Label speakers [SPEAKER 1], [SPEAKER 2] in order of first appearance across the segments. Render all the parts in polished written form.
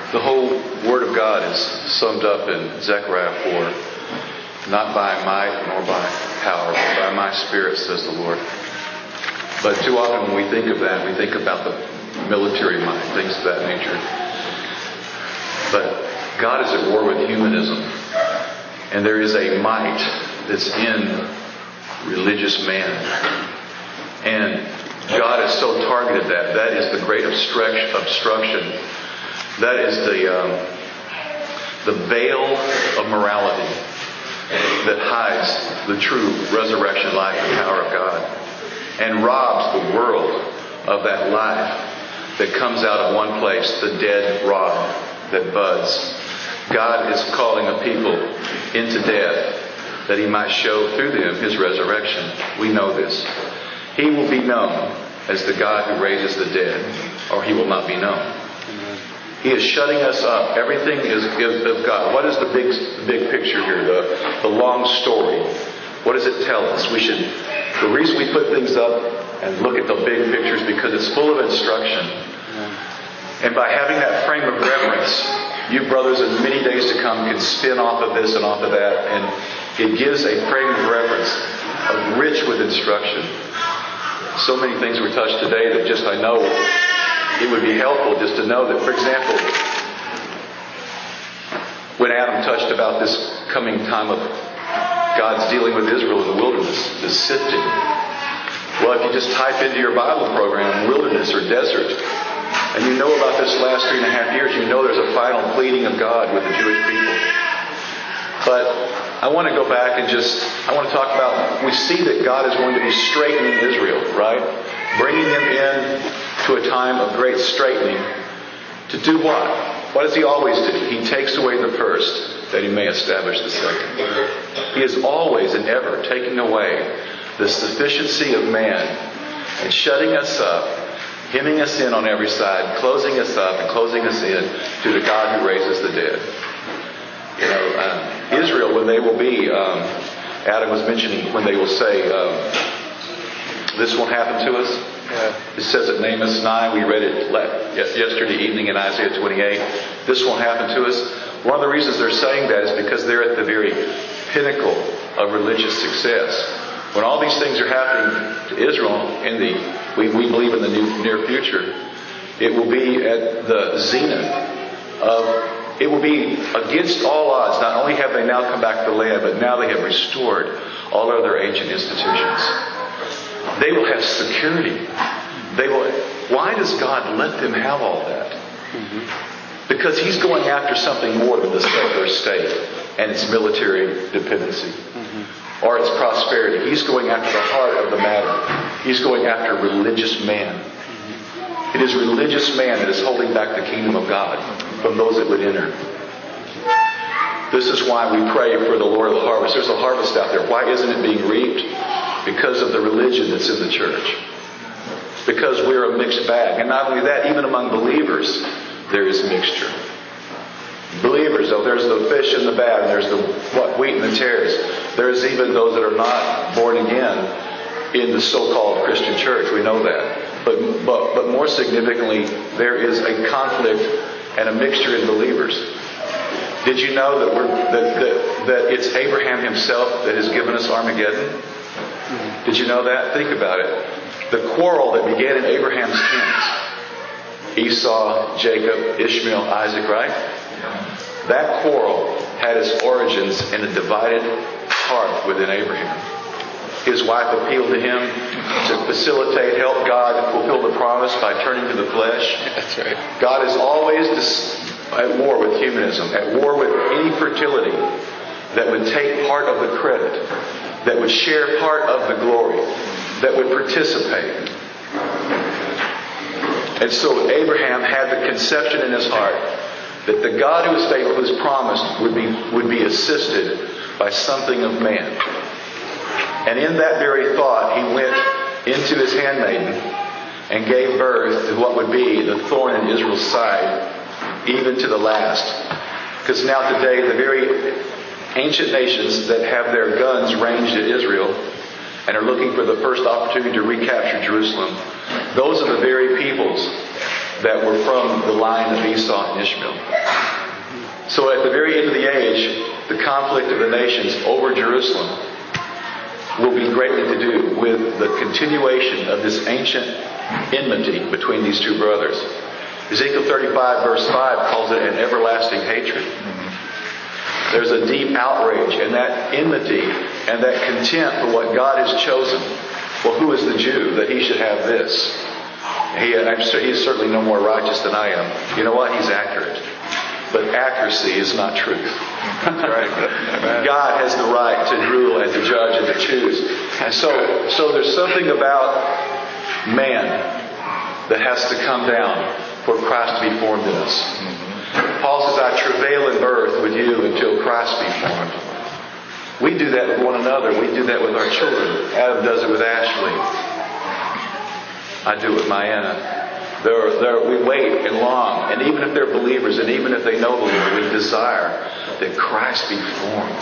[SPEAKER 1] The whole Word of God is summed up in Zechariah 4. Not by might nor by power, but by my Spirit, says the Lord. But too often when we think of that, we think about the military might, things of that nature. But God is at war with humanism. And there is a might that's in religious man. And God has so targeted that. That is the great obstruction. That is the veil of morality that hides the true resurrection life and power of God, and robs the world of that life that comes out of one place, the dead rod that buds. God is calling a people into death that He might show through them His resurrection. We know this. He will be known as the God who raises the dead, or He will not be known. He is shutting us up. Everything is of God. What is the big picture here? The long story. What does it tell us? The reason we put things up and look at the big picture is because it's full of instruction. And by having that frame of reverence, you brothers in many days to come can spin off of this and off of that. And it gives a frame of reverence rich with instruction. So many things were touched today that just I know it would be helpful just to know that, for example, when Adam touched about this coming time of God's dealing with Israel in the wilderness, this sifting. Well, if you just type into your Bible program wilderness or desert, and you know about this last 3.5 years, you know there's a final pleading of God with the Jewish people. But I want to go back and I want to talk about, we see that God is going to be straightening Israel, right? Bringing them in to a time of great straightening. To do what? What does He always do? He takes away the first, that He may establish the second. He is always and ever taking away the sufficiency of man and shutting us up, hemming us in on every side, closing us up and closing us in to the God who raises the dead. Israel, when they will be, Adam was mentioning, when they will say, this will happen to us. It says at Amos 9, we read it yesterday evening in Isaiah 28. This will happen to us. One of the reasons they're saying that is because they're at the very pinnacle of religious success. When all these things are happening to Israel we believe in the near future, it will be at the zenith of. It will be against all odds. Not only have they now come back to the land, but now they have restored all of their ancient institutions. They will have security. Why does God let them have all that? Because He's going after something more than the secular state and its military dependency or its prosperity. He's going after the heart of the matter. He's going after religious man. It is religious man that is holding back the kingdom of God from those that would enter. This is why we pray for the Lord of the harvest. There's a harvest out there. Why isn't it being reaped? Because of the religion that's in the church. Because we're a mixed bag. And not only that, even among believers, there is mixture. Believers, though, there's the fish and the bad, and there's the wheat and the tares. There's even those that are not born again in the so-called Christian church. We know that. But more significantly, there is a conflict and a mixture in believers. Did you know that it's Abraham himself that has given us Armageddon? Did you know that? Think about it. The quarrel that began in Abraham's tent, Esau, Jacob, Ishmael, Isaac, right? That quarrel had its origins in a divided heart within Abraham. His wife appealed to him to facilitate, help God fulfill the promise by turning to the flesh.
[SPEAKER 2] That's right.
[SPEAKER 1] God is always at war with humanism, at war with any fertility that would take part of the credit, that would share part of the glory, that would participate. And so Abraham had the conception in his heart that the God who is faithful, who has promised, would be assisted by something of man. And in that very thought, he went into his handmaiden and gave birth to what would be the thorn in Israel's side, even to the last. Because now today, the very ancient nations that have their guns ranged at Israel and are looking for the first opportunity to recapture Jerusalem, those are the very peoples that were from the line of Esau and Ishmael. So at the very end of the age, the conflict of the nations over Jerusalem will be greatly to do with the continuation of this ancient enmity between these two brothers. Ezekiel 35 verse 5 calls it an everlasting hatred. There's a deep outrage and that enmity and that contempt for what God has chosen. Well, who is the Jew that he should have this? He is certainly no more righteous than I am. You know what? He's accurate. But accuracy is not truth. God has the right to rule and to judge and to choose. And so there's something about man that has to come down for Christ to be formed in us. Paul says, I travail in birth with you until Christ be formed. We do that with one another. We do that with our children. Adam does it with Ashley. I do it with Mayanna. We wait and long. And even if they're believers and even if they know the Lord, we desire that Christ be formed.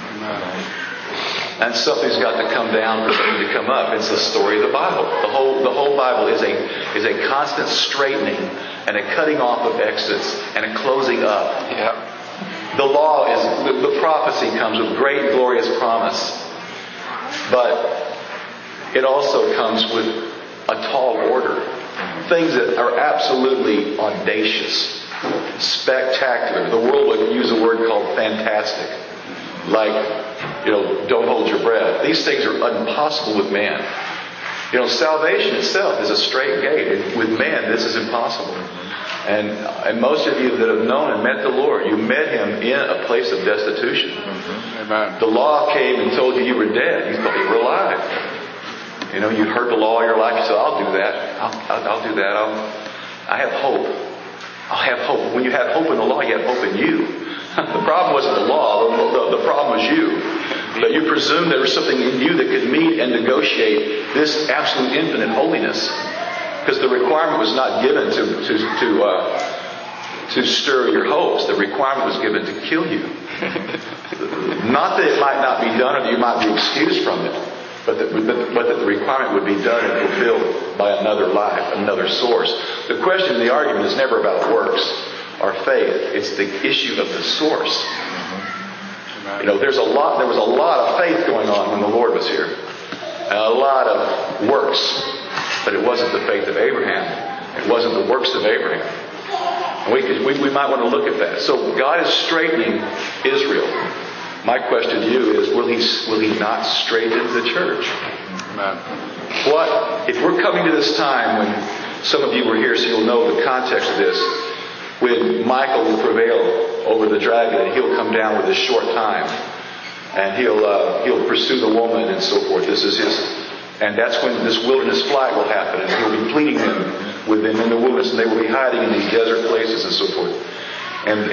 [SPEAKER 1] And something's got to come down for something to come up. It's the story of the Bible. The whole Bible is a constant straightening and a cutting off of exits and a closing up.
[SPEAKER 2] Yep.
[SPEAKER 1] The law is, the prophecy comes with great glorious promise. But it also comes with a tall order. Things that are absolutely audacious, spectacular. The world would use a word called fantastic. Like, don't hold your breath. These things are impossible with man. Salvation itself is a straight gate. With man, this is impossible. And most of you that have known and met the Lord, you met Him in a place of destitution.
[SPEAKER 2] Amen.
[SPEAKER 1] The law came and told you you were dead. You thought you were alive. You heard the law all your life. You said, I'll do that. I'll do that. I have hope. I'll have hope. When you have hope in the law, you have hope in you. The problem wasn't the law. The problem was you. That you presumed there was something in you that could meet and negotiate this absolute infinite holiness. Because the requirement was not given to stir your hopes. The requirement was given to kill you. Not that it might not be done or that you might be excused from it. But that the requirement would be done and fulfilled by another life, another source. The question in the argument is never about works or faith. It's the issue of the source. There was a lot of faith going on when the Lord was here. And a lot of works. But it wasn't the faith of Abraham. It wasn't the works of Abraham. And we might want to look at that. So God is straightening Israel. My question to you is, will He not straighten the church? What if we're coming to this time when some of you were here, so you'll know the context of this, when Michael will prevail over the dragon and he'll come down with his short time and he'll pursue the woman and so forth. And that's when this wilderness flight will happen, and he'll be pleading with them in the wilderness, and they will be hiding in these desert places and so forth. And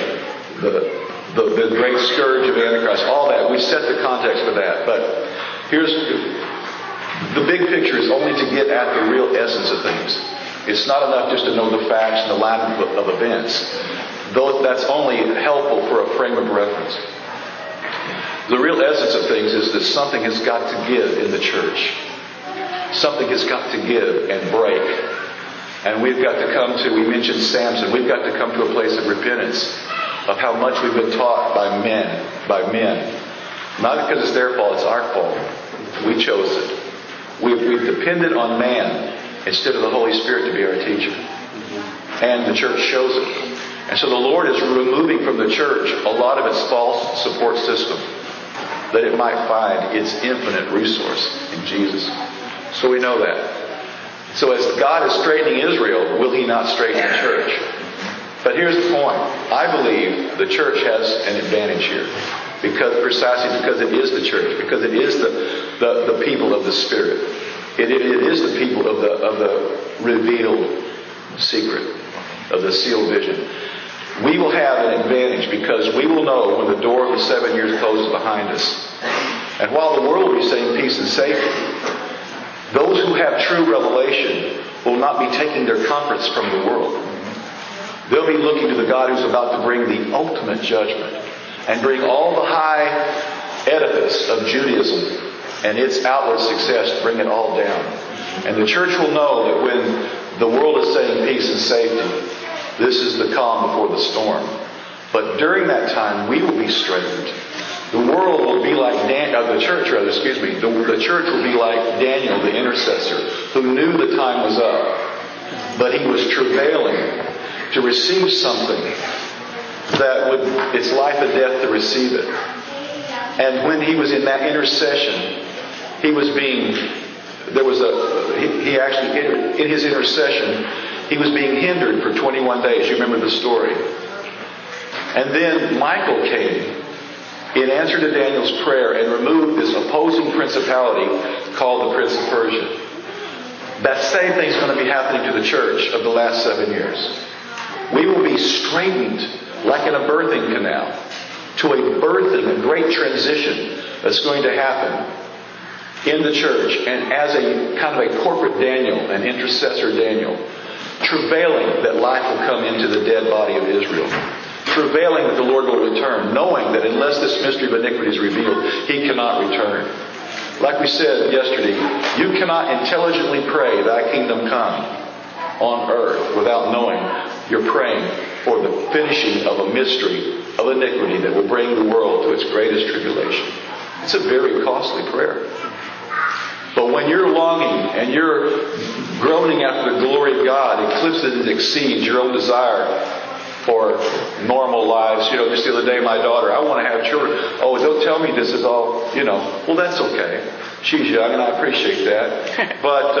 [SPEAKER 1] the great scourge of Antichrist, all that. We set the context for that. But here's the big picture is only to get at the real essence of things. It's not enough just to know the facts and the line of events. Though that's only helpful for a frame of reference. The real essence of things is that something has got to give in the church. Something has got to give and break. And we've got to come to, we mentioned Samson, we've got to come to a place of repentance of how much we've been taught by men. Not because it's their fault, it's our fault. We chose it. We've depended on man instead of the Holy Spirit to be our teacher. And the church shows it. And so the Lord is removing from the church a lot of its false support system, that it might find its infinite resource in Jesus. So we know that. So as God is straightening Israel, will He not straighten the church? But here's the point. I believe the church has an advantage here. Precisely because it is the church. Because it is the people of the Spirit. It is the people of the revealed secret, of the sealed vision. We will have an advantage because we will know when the door of the 7 years closes behind us. And while the world will be saying peace and safety, those who have true revelation will not be taking their comforts from the world. They'll be looking to the God who's about to bring the ultimate judgment and bring all the high edifice of Judaism and its outward success, bring it all down. And the church will know that The world is saying peace and safety. This is the calm before the storm. But during that time, we will be straightened. The world will be like the church will be like Daniel, the intercessor, who knew the time was up. But he was travailing to receive something that would, it's life and death to receive it. And when he was in that intercession, in his intercession, he was being hindered for 21 days. You remember the story. And then Michael came in answer to Daniel's prayer and removed this opposing principality called the Prince of Persia. That same thing is going to be happening to the church of the last 7 years. We will be straightened like in a birthing canal to a great transition that's going to happen in the church. And as a kind of a corporate Daniel, an intercessor Daniel, travailing that life will come into the dead body of Israel. Travailing that the Lord will return, knowing that unless this mystery of iniquity is revealed, He cannot return. Like we said yesterday, you cannot intelligently pray, Thy kingdom come on earth, without knowing you're praying for the finishing of a mystery of iniquity that will bring the world to its greatest tribulation. It's a very costly prayer. But when you're longing and you're groaning after the glory of God, eclipses and exceeds your own desire for normal lives. Just the other day, my daughter, I want to have children. Oh, don't tell me this is all, Well, that's okay. She's young and I appreciate that. But,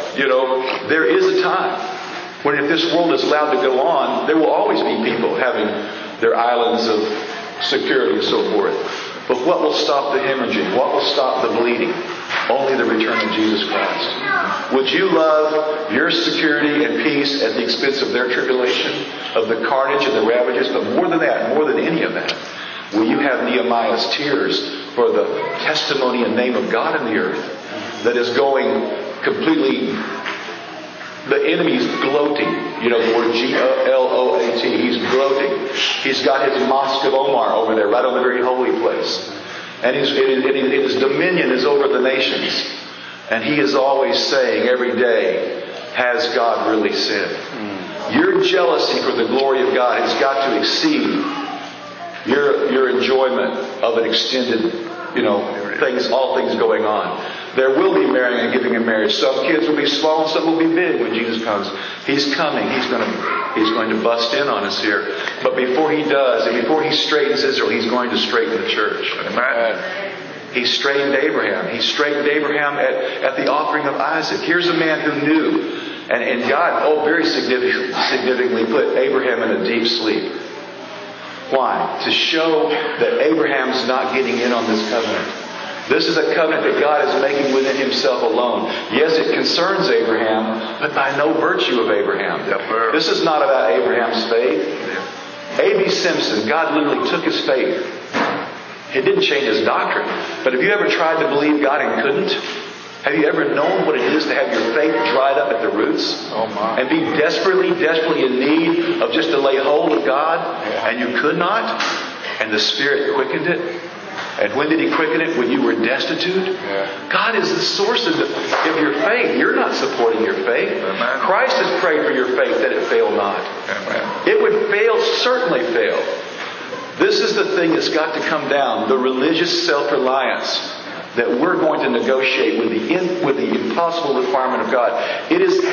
[SPEAKER 1] there is a time when if this world is allowed to go on, there will always be people having their islands of security and so forth. But what will stop the hemorrhaging? What will stop the bleeding? Only the return of Jesus Christ. Would you love your security and peace at the expense of their tribulation, of the carnage and the ravages? But more than that, more than any of that, will you have Nehemiah's tears for the testimony and name of God in the earth that is going completely... The enemy's gloating. The word Gloat. He's gloating. He's got his Mosque of Omar over there, right on the very holy place. And his dominion is over the nations. And he is always saying every day, has God really said? Your jealousy for the glory of God has got to exceed your enjoyment of an extended, all things going on. There will be marrying and giving in marriage. Some kids will be small and some will be big when Jesus comes. He's coming. He's going to bust in on us here. But before He does, and before He straightens Israel, He's going to straighten the church. Amen. He straightened Abraham. He straightened Abraham at the offering of Isaac. Here's a man who knew. And God, very significantly put Abraham in a deep sleep. Why? To show that Abraham's not getting in on this covenant. This is a covenant that God is making within Himself alone. Yes, it concerns Abraham, but by no virtue of Abraham. This is not about Abraham's faith. A.B. Simpson, God literally took his faith. It didn't change his doctrine. But have you ever tried to believe God and couldn't? Have you ever known what it is to have your faith dried up at the roots? Oh my. And be desperately in need of just to lay hold of God? Yeah. And you could not? And the Spirit quickened it? And when did He quicken it? When you were destitute? Yeah. God is the source of your faith. You're not supporting your faith. Amen. Christ has prayed for your faith that it fail not. Amen. It would fail, certainly fail. This is the thing that's got to come down. The religious self-reliance that we're going to negotiate with the impossible requirement of God. It is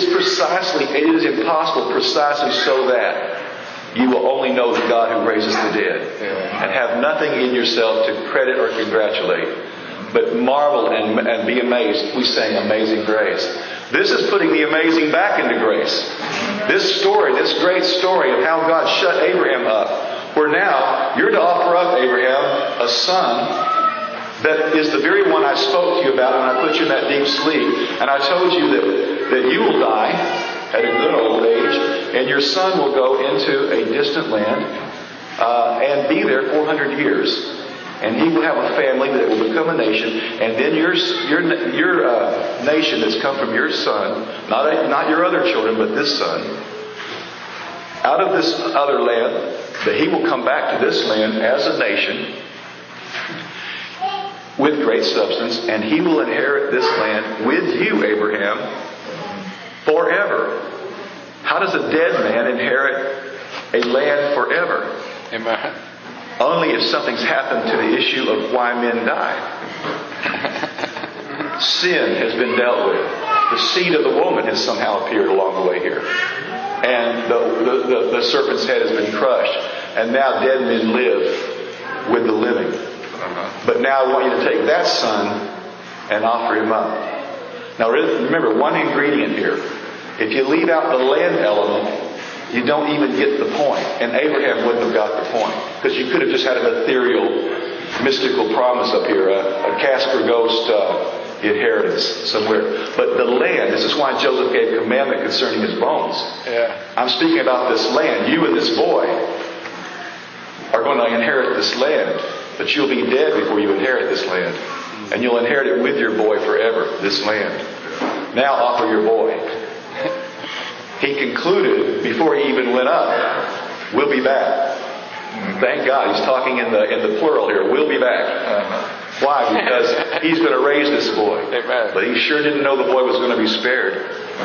[SPEAKER 1] impossible precisely so that you will only know the God who raises the dead, and have nothing in yourself to credit or congratulate, but marvel and be amazed. We sang Amazing Grace. This is putting the amazing back into grace. This story, this great story of how God shut Abraham up, where now you're to offer up, Abraham, a son that is the very one I spoke to you about when I put you in that deep sleep. And I told you that you will die at a good old age, and your son will go into a distant land and be there 400 years. And he will have a family that will become a nation. And then your nation that's come from your son, not your other children, but this son, out of this other land, that he will come back to this land as a nation with great substance, and he will inherit this land with you, Abraham, forever. How does a dead man inherit a land forever?
[SPEAKER 2] Amen.
[SPEAKER 1] Only if something's happened to the issue of why men die. Sin has been dealt with. The seed of the woman has somehow appeared along the way here. And the serpent's head has been crushed. And now dead men live with the living. But now I want you to take that son and offer him up. Now remember, one ingredient here. If you leave out the land element, you don't even get the point. And Abraham wouldn't have got the point. Because you could have just had an ethereal, mystical promise up here. A Casper Ghost inheritance somewhere. But the land, this is why Joseph gave commandment concerning his bones.
[SPEAKER 2] Yeah.
[SPEAKER 1] I'm speaking about this land. You and this boy are going to inherit this land. But you'll be dead before you inherit this land. And you'll inherit it with your boy forever, this land. Now offer your boy. He concluded, before he even went up, we'll be back. Thank God, he's talking in the plural here. We'll be back. Why? Because he's going to raise this boy.
[SPEAKER 2] Amen.
[SPEAKER 1] But he sure didn't know the boy was going to be spared.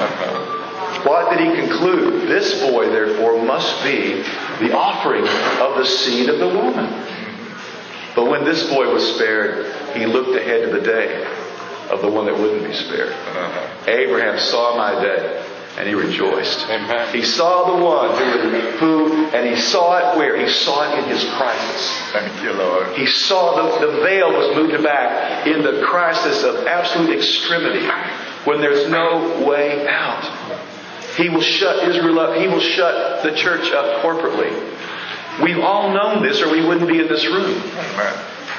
[SPEAKER 1] What did he conclude? This boy, therefore, must be the offering of the seed of the woman. But when this boy was spared, he looked ahead to the day of the one that wouldn't be spared. Abraham saw my day, and he rejoiced.
[SPEAKER 2] Amen.
[SPEAKER 1] He saw the one and he saw it where? He saw it in his crisis.
[SPEAKER 2] Thank you, Lord.
[SPEAKER 1] He saw the veil was moved back in the crisis of absolute extremity, when there's no way out. He will shut Israel up. He will shut the church up corporately. We've all known this, or we wouldn't be in this room.
[SPEAKER 2] Amen.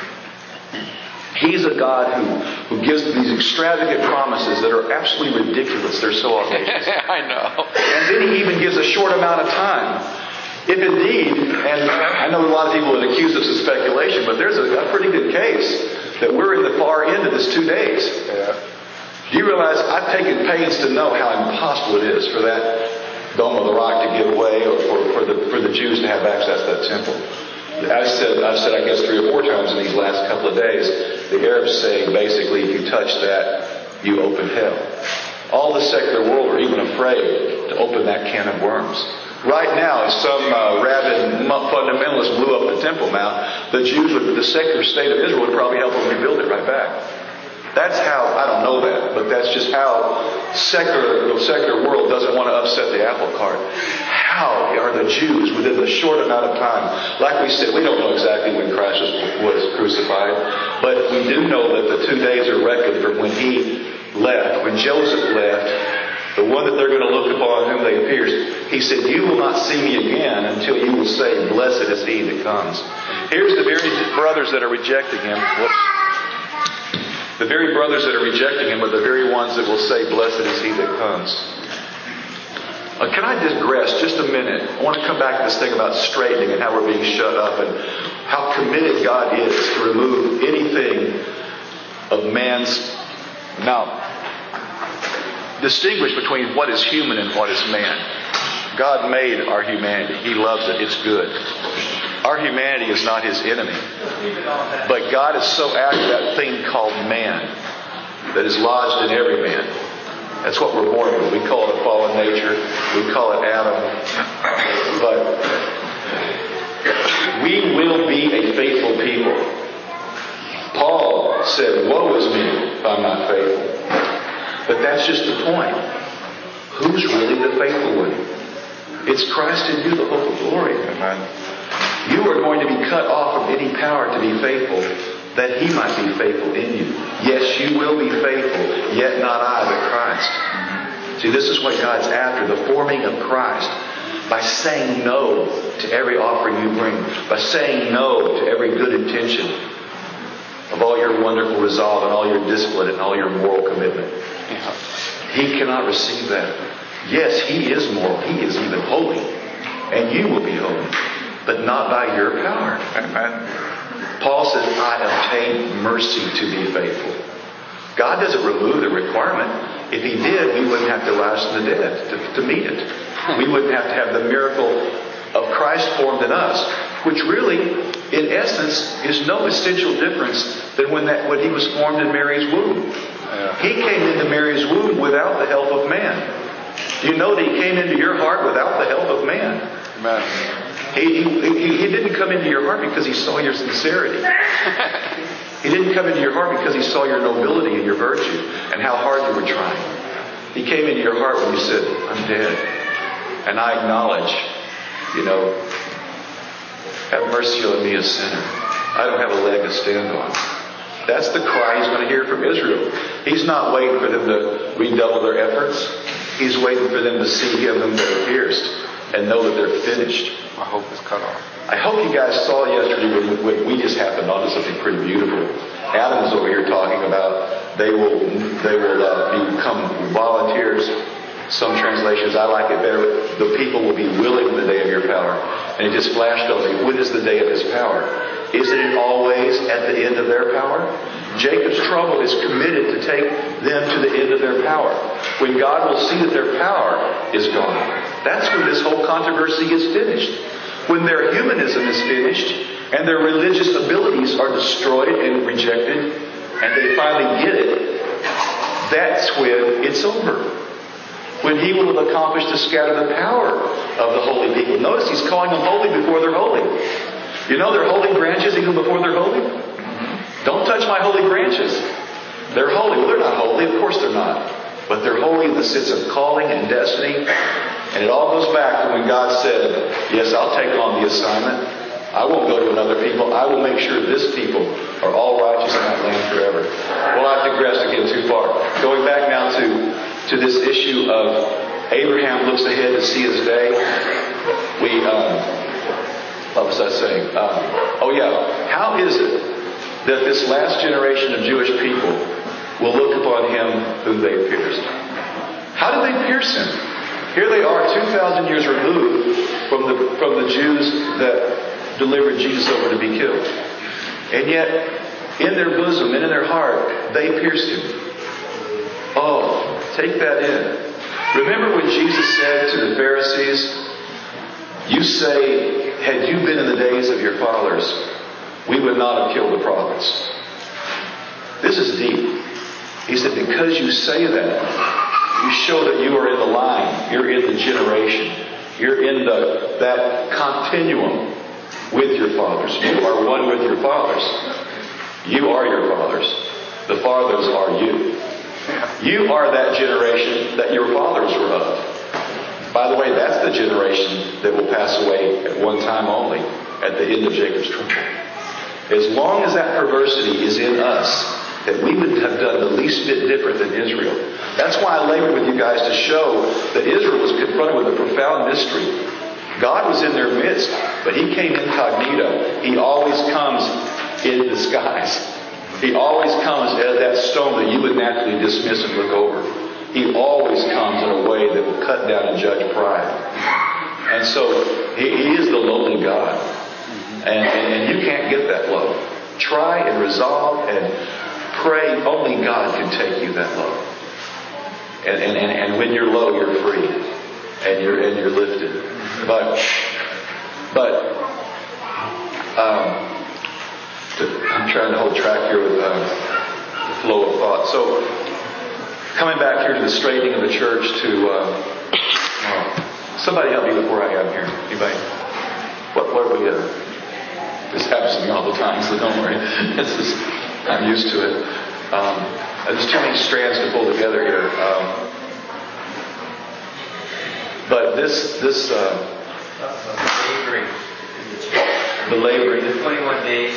[SPEAKER 1] He's a God who gives these extravagant promises that are absolutely ridiculous. They're so audacious.
[SPEAKER 2] I know.
[SPEAKER 1] And then he even gives a short amount of time. If indeed, and I know a lot of people would accuse us of speculation, but there's a pretty good case that we're in the far end of this 2 days.
[SPEAKER 2] Yeah.
[SPEAKER 1] Do you realize I've taken pains to know how impossible it is for that Dome of the Rock to give way, or for the Jews to have access to that temple? I've said I guess 3 or 4 times in these last couple of days, the Arabs saying basically if you touch that, you open hell. All the secular world are even afraid to open that can of worms. Right now, if some rabid fundamentalist blew up the Temple Mount, the Jews, the secular state of Israel, would probably help them rebuild it right back. That's how, I don't know that, but that's just how the secular world doesn't want to upset the apple cart. How are the Jews, within the short amount of time, like we said, we don't know exactly when Christ was crucified, but we do know that the 2 days are reckoned from when he left, when Joseph left, the one that they're going to look upon whom they pierced. He said, you will not see me again until you will say, blessed is he that comes. Here's the very brothers that are rejecting him. The very brothers that are rejecting him are the very ones that will say, blessed is he that comes. Can I digress just a minute? I want to come back to this thing about straightening and how we're being shut up and how committed God is to remove anything of man's... Now, distinguish between what is human and what is man. God made our humanity. He loves it. It's good. Our humanity is not his enemy. But God is so after that thing called man that is lodged in every man. That's what we're born with. We call it a fallen nature. We call it Adam. But we will be a faithful people. Paul said, woe is me if I'm not faithful. But that's just the point. Who's really the faithful one? It's Christ in you, the hope of glory. Amen. You are going to be cut off from any power to be faithful, that he might be faithful in you. Yes, you will be faithful, yet not I, but Christ. See, this is what God's after, the forming of Christ. By saying no to every offering you bring. By saying no to every good intention of all your wonderful resolve and all your discipline and all your moral commitment. He cannot receive that. Yes, he is moral. He is even holy. And you will be holy. But not by your power. Amen. Paul says, I obtained mercy to be faithful. God doesn't remove the requirement. If he did, we wouldn't have to rise from the dead to meet it. We wouldn't have to have the miracle of Christ formed in us, which really, in essence, is no essential difference than when he was formed in Mary's womb. He came into Mary's womb without the help of man. You know that He came into your heart without the help of man.
[SPEAKER 2] Amen.
[SPEAKER 1] He didn't come into your heart because He saw your sincerity. He didn't come into your heart because He saw your nobility and your virtue and how hard you were trying. He came into your heart when you said, I'm dead. And I acknowledge, have mercy on me, a sinner. I don't have a leg to stand on. That's the cry He's going to hear from Israel. He's not waiting for them to redouble their efforts. He's waiting for them to see Him whom they're pierced and know that they're finished.
[SPEAKER 2] My hope is cut off.
[SPEAKER 1] I hope you guys saw yesterday when we just happened onto something pretty beautiful. Adam was over here talking about they will become volunteers. Some translations, I like it better. The people will be willing in the day of your power. And it just flashed on me. When is the day of His power? Isn't it always at the end of their power? Jacob's trouble is committed to take them to the end of their power. When God will see that their power is gone. That's when this whole controversy is finished. When their humanism is finished and their religious abilities are destroyed and rejected and they finally get it, that's when it's over. When He will have accomplished to scatter the power of the holy people. Notice He's calling them holy before they're holy. You know they're holy branches even before they're holy? Don't touch my holy branches. They're holy. Well, they're not holy. Of course they're not. But they're holy in the sense of calling and destiny. And it all goes back to when God said, yes, I'll take on the assignment. I won't go to another people. I will make sure this people are all righteous in that land forever. Well, I've digressed again too far. Going back now to this issue of Abraham looks ahead to see his day. What was I saying? How is it that this last generation of Jewish people will look upon Him whom they pierced? How did they pierce Him? Here they are 2,000 years removed from the Jews that delivered Jesus over to be killed. And yet, in their bosom and in their heart, they pierced Him. Oh, take that in. Remember when Jesus said to the Pharisees, you say, had you been in the days of your fathers, we would not have killed the prophets. This is deep. He said, because you say that, you show that you are in the line. You're in the generation. You're in that continuum with your fathers. You are one with your fathers. You are your fathers. The fathers are you. You are that generation that your fathers were of. By the way, that's the generation that will pass away at one time only, at the end of Jacob's trouble. As long as that perversity is in us, that we would have done the least bit different than Israel. That's why I labored with you guys to show that Israel was confronted with a profound mystery. God was in their midst, but He came incognito. He always comes in disguise. He always comes as that stone that you would naturally dismiss and look over. He always comes in a way that will cut down and judge pride. And so He is the lowly God. And you can't get that low. Try and resolve and pray. Only God can take you that low. And when you're low, you're free. And you're lifted. But I'm trying to hold track here with the flow of thought. So coming back here to the straightening of the church somebody help me with where I am here. Anybody? What are we at? This happens to me all the time, so don't worry. I'm used to it. There's too many strands to pull together here. But this the laboring.
[SPEAKER 3] 21 days.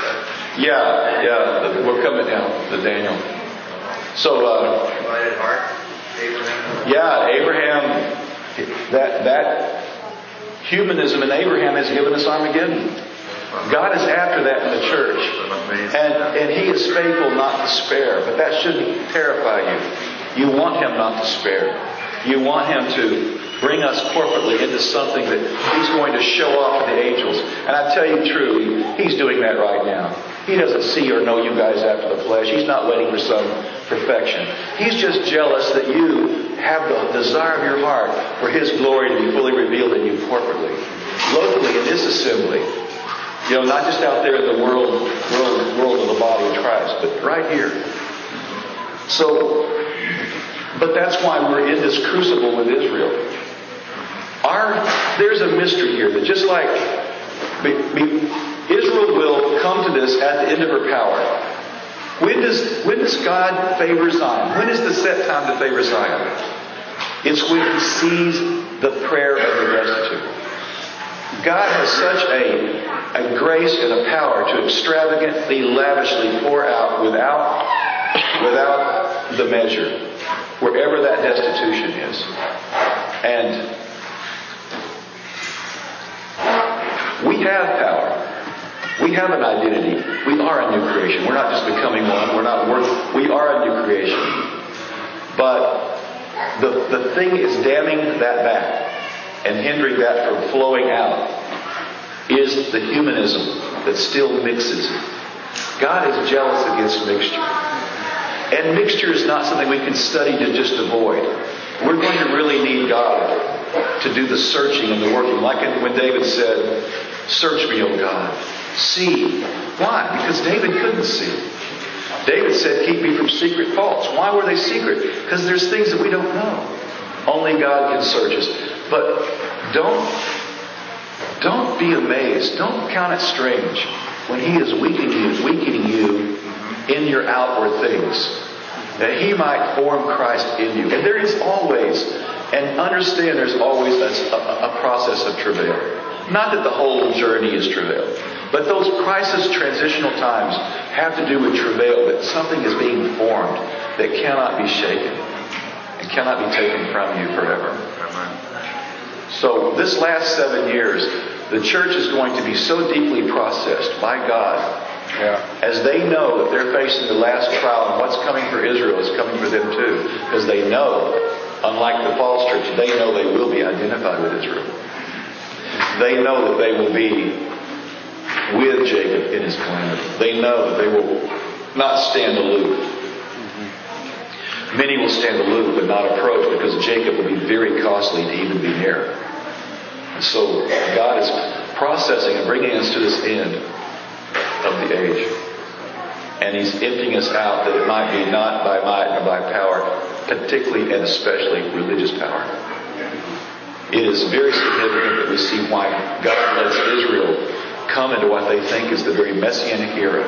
[SPEAKER 1] Yeah. We're coming down to Daniel. So,
[SPEAKER 3] Divided heart. Abraham.
[SPEAKER 1] Yeah, Abraham. That humanism in Abraham has given us Armageddon. God is after that in the church. And He is faithful not to spare. But that shouldn't terrify you. You want Him not to spare. You want Him to bring us corporately into something that He's going to show off to the angels. And I tell you truly, He's doing that right now. He doesn't see or know you guys after the flesh. He's not waiting for some perfection. He's just jealous that you have the desire of your heart for His glory to be fully revealed in you corporately. Locally in this assembly. Not just out there in the world of the body of Christ, but right here. So, But that's why we're in this crucible with Israel. There's a mystery here that just like Israel will come to this at the end of her power. When does God favor Zion? When is the set time to favor Zion? It's when He sees the prayer of the destitute. God has such a grace and a power to extravagantly, lavishly pour out without the measure, wherever that destitution is. And we have power. We have an identity. We are a new creation. We're not just becoming one. We are a new creation. But the thing is damming that back and hindering that from flowing out is the humanism that still mixes. God is jealous against mixture. And mixture is not something we can study to just avoid. We're going to really need God to do the searching and the working. Like when David said, "Search me, O God. See." Why? Because David couldn't see. David said, "Keep me from secret faults." Why were they secret? Because there's things that we don't know. Only God can search us. But don't be amazed. Don't count it strange when He is weakening you in your outward things, that He might form Christ in you. And there is always, and understand there's always a process of travail. Not that the whole journey is travail, but those crisis transitional times have to do with travail, that something is being formed that cannot be shaken and cannot be taken from you forever. So this last 7 years, the church is going to be so deeply processed by God, as they know that they're facing the last trial, and what's coming for Israel is coming for them too. Because they know, unlike the false church, they know they will be identified with Israel. They know that they will be with Jacob in his calamity. They know that they will not stand aloof. Many will stand aloof but not approach, because Jacob will be very costly to even be near. And so God is processing and bringing us to this end of the age. And He's emptying us out, that it might be not by might nor by power, particularly and especially religious power. It is very significant that we see why God lets Israel come into what they think is the very messianic era.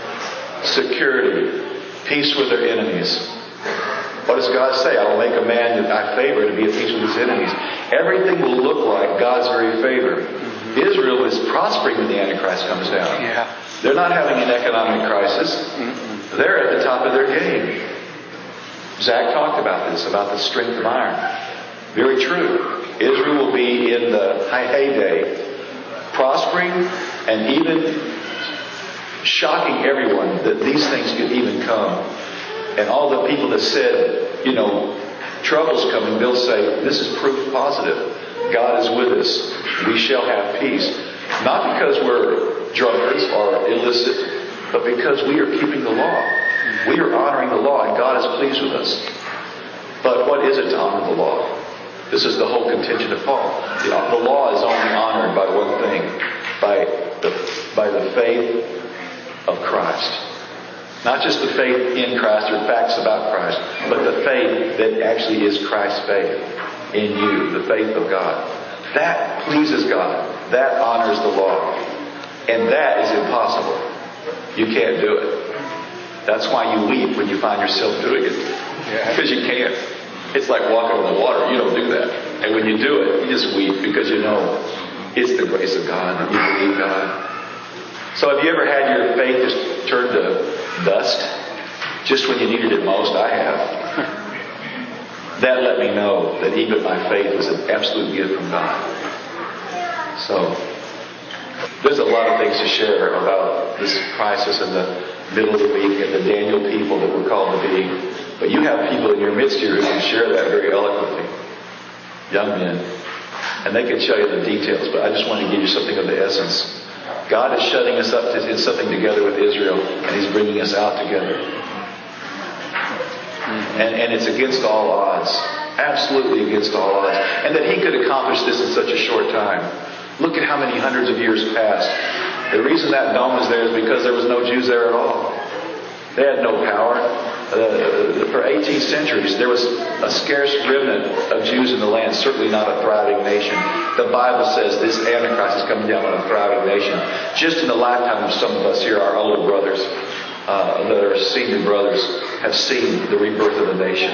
[SPEAKER 1] Security, peace with their enemies. What does God say? I will make a man that I favor to be at peace with his enemies. Everything will look like God's very favor. Israel is prospering when the Antichrist comes down. They're not having an economic crisis. They're at the top of their game. Zach talked about this, about the strength of iron. Very true. Israel will be in the heyday, prospering and even shocking everyone that these things could even come. And all the people that said, trouble's coming, they'll say, this is proof positive. God is with us. We shall have peace. Not because we're drunkards or illicit, but because we are keeping the law. We are honoring the law, and God is pleased with us. But what is it to honor the law? This is the whole contention of Paul. The law is only honored by one thing, by the faith of Christ. Not just the faith in Christ or facts about Christ, but the faith that actually is Christ's faith in you, the faith of God. That pleases God. That honors the law. And that is impossible. You can't do it. That's why you weep when you find yourself doing it. Because you can't. It's like walking on the water. You don't do that. And when you do it, you just weep because you know it's the grace of God that you believe God. So have you ever had your faith just turned to dust just when you needed it most? I have. That let me know that even my faith was an absolute gift from God. So there's a lot of things to share about this crisis in the middle of the week and the Daniel people that we're called to be. But you have people in your midst here who can share that very eloquently. Young men. And they can tell you the details, but I just want to give you something of the essence. God is shutting us up in something together with Israel, and He's bringing us out together. And it's against all odds. Absolutely against all odds. And that He could accomplish this in such a short time. Look at how many hundreds of years passed. The reason that dome is there is because there was no Jews there at all. They had no power. For 18 centuries, there was a scarce remnant of Jews in the land, certainly not a thriving nation. The Bible says this Antichrist is coming down on a thriving nation. Just in the lifetime of some of us here, our older brothers, that are senior brothers, have seen the rebirth of the nation.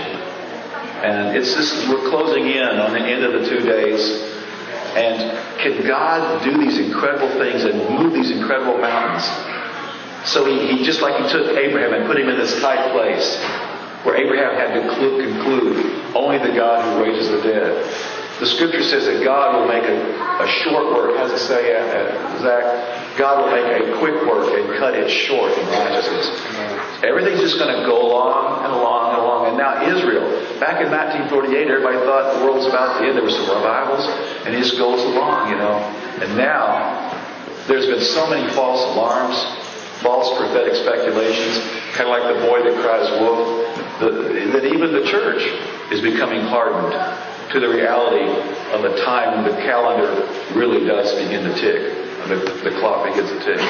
[SPEAKER 1] And it's this, we're closing in on the end of the 2 days. And can God do these incredible things and move these incredible mountains? So he just like He took Abraham and put him in this tight place where Abraham had to conclude only the God who raises the dead. The Scripture says that God will make a short work. How's it say, Zach? God will make a quick work and cut it short in righteousness. Everything's just going to go along and along and along. And now Israel, back in 1948, everybody thought the world was about to end. There were some revivals, and it just goes along, And now there's been so many false alarms, false prophetic speculations, kind of like the boy that cries wolf, that even the church is becoming hardened to the reality of a time when the calendar really does begin to tick. The clock begins to tick.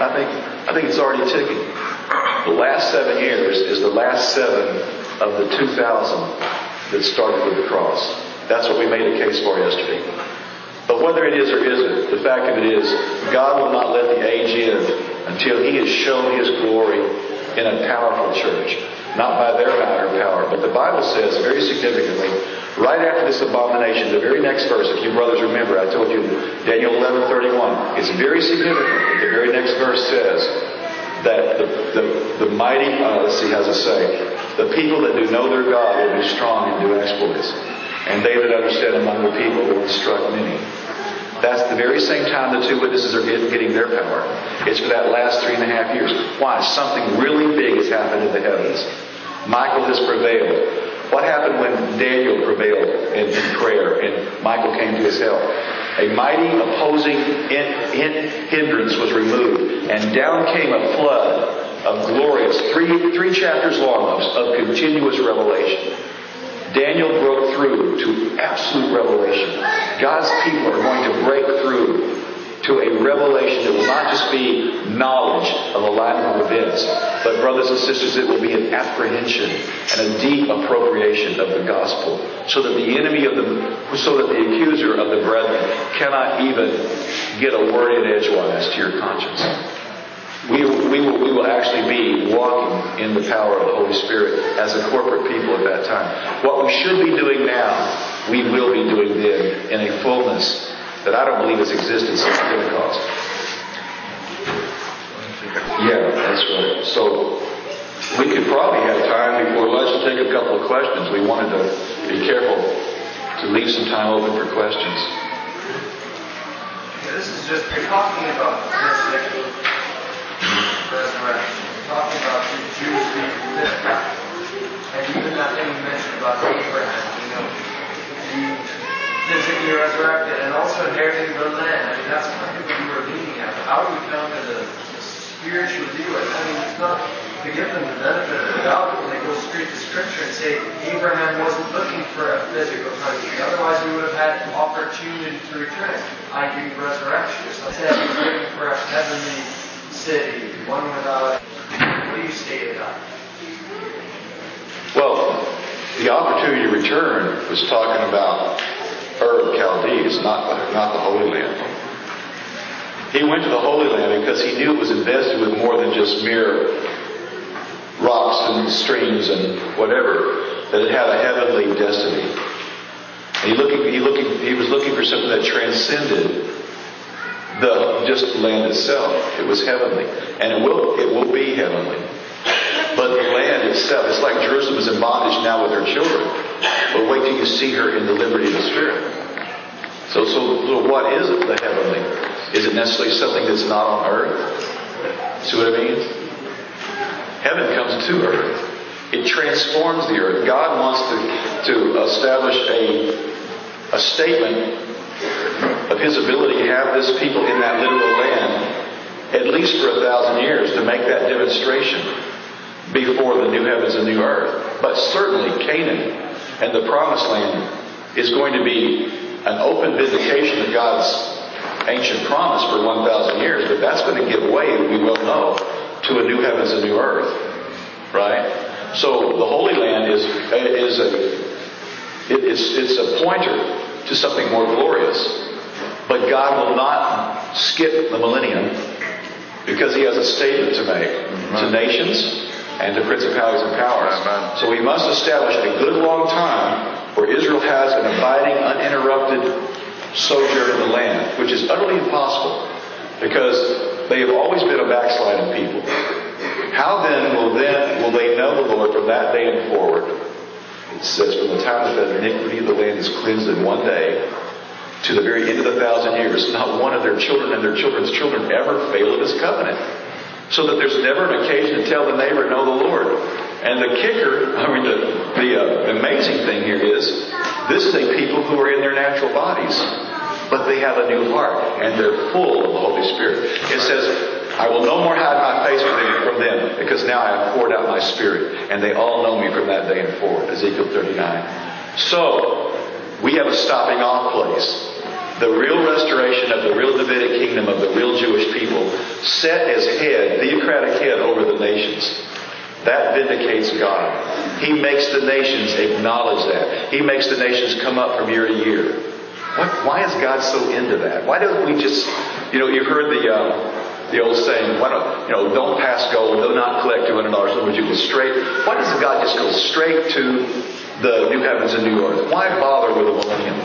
[SPEAKER 1] I think it's already ticking. The last 7 years is the last 7 of the 2000 that started with the cross. That's what we made a case for yesterday. But whether it is or isn't, the fact of it is, God will not let the age end until He has shown His glory in a powerful church. Not by their might or power. But the Bible says very significantly, right after this abomination, the very next verse, if you brothers remember, I told you Daniel 11:31. It's very significant. The very next verse says that the mighty, let's see, how's it say? The people that do know their God will be strong and do exploits. And they that understand among the people will instruct many. That's the very same time the two witnesses are getting their power. It's for that last 3.5 years. Why? Something really big has happened in the heavens. Michael has prevailed. What happened when Daniel prevailed in prayer and Michael came to his help? A mighty opposing hindrance was removed, and down came a flood of glorious, three chapters long of continuous revelation. Daniel broke through to absolute revelation. God's people are going to break through to a revelation that will not just be knowledge of a alignment of events, but brothers and sisters, it will be an apprehension and a deep appropriation of the gospel, so that the accuser of the brethren cannot even get a word in edgewise to your conscience. We will actually be walking in the power of the Holy Spirit as a corporate people at that time. What we should be doing now, we will be doing then in a fullness that I don't believe has existed since Pentecost. Yeah, that's right. So we could probably have time before lunch to take a couple of questions. We wanted to be careful to leave some time open for questions.
[SPEAKER 3] Yeah, this is just, you're talking about resurrection. Talking about the Jews being lifted up. And even that thing you mentioned about Abraham, he physically resurrected and also inheriting the land. I mean, that's kind of what you were leading at. But how do we come to the spiritual view? It's not to give them the benefit of the doubt when they go straight to Scripture and say Abraham wasn't looking for a physical country. Otherwise, we would have had opportunity to return, i.e. resurrection. So instead, he was looking for a heavenly city, one without. What do you say to that?
[SPEAKER 1] Well, the opportunity to return was talking about Ur of Chaldees, not the Holy Land. He went to the Holy Land because he knew it was invested with more than just mere rocks and streams and whatever, that it had a heavenly destiny. And he was looking for something that transcended just land itself. It was heavenly. And it will be heavenly. But the land itself, it's like Jerusalem is in bondage now with her children. But wait till you see her in the liberty of the Spirit. So what is it, the heavenly? Is it necessarily something that's not on earth? See what I mean? Heaven comes to earth. It transforms the earth. God wants to establish a statement of His ability to have this people in that literal land at least for 1,000 years to make that demonstration before the new heavens and new earth. But certainly Canaan and the promised land is going to be an open vindication of God's ancient promise for 1,000 years. But that's going to give way, we well know, to a new heavens and new earth. Right? So the Holy Land is a pointer to something more glorious. But God will not skip the millennium because He has a statement to make to nations and to principalities and powers. So we must establish a good long time where Israel has an abiding, uninterrupted sojourn in the land, which is utterly impossible because they have always been a backsliding people. How then will they know the Lord from that day and forward? It says, from the time of that iniquity the land is cleansed in one day to the very end of 1,000 years. Not one of their children and their children's children ever fail of His covenant. So that there's never an occasion to tell the neighbor, know the Lord. And the kicker, the amazing thing here is, this is a people who are in their natural bodies, but they have a new heart, and they're full of the Holy Spirit. It says, I will no more hide my face from them, because now I have poured out my Spirit, and they all know me from that day and forward. Ezekiel 39. So, we have a stopping off place. The real restoration of the real Davidic kingdom of the real Jewish people, set as head, theocratic head over the nations. That vindicates God. He makes the nations acknowledge that. He makes the nations come up from year to year. Why is God so into that? Why don't we just, you've heard the old saying, don't pass go, do not collect $200. In other words, you go straight. Why doesn't God just go straight to the new heavens and new earth? Why bother with the millennium?